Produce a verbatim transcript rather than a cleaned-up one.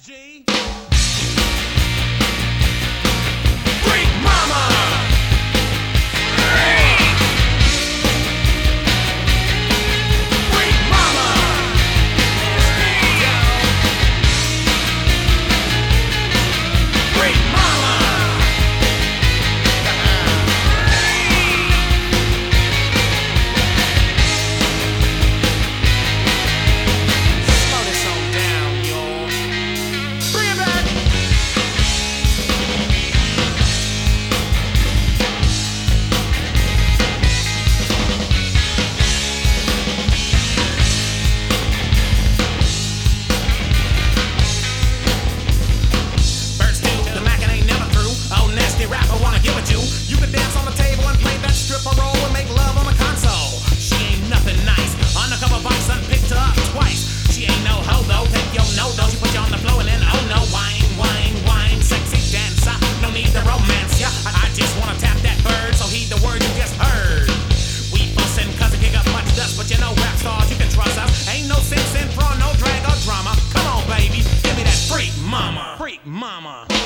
G. Freak Mama! Freak Mama! Freak Mama! Slow this on down, y'all. Bring it back! First two, the Mac ain't never through. Oh, nasty rapper, wanna give it to. You can dance on the table and play that stripper role and make love on the console. She ain't nothing nice. Undercover box done picked her up twice. She ain't no hoe though. Take your no though. She put you on the floor and then oh no, wine, wine, wine, sexy dancer. No need to romance ya. I, I just wanna tap that bird, so heed the word you just heard. We fussin' cause it kick up much dust, but you know rap stars, you can trust us. Ain't no sense in fraud, no drag or drama. Come on, baby, give me that freak mama. Freak mama.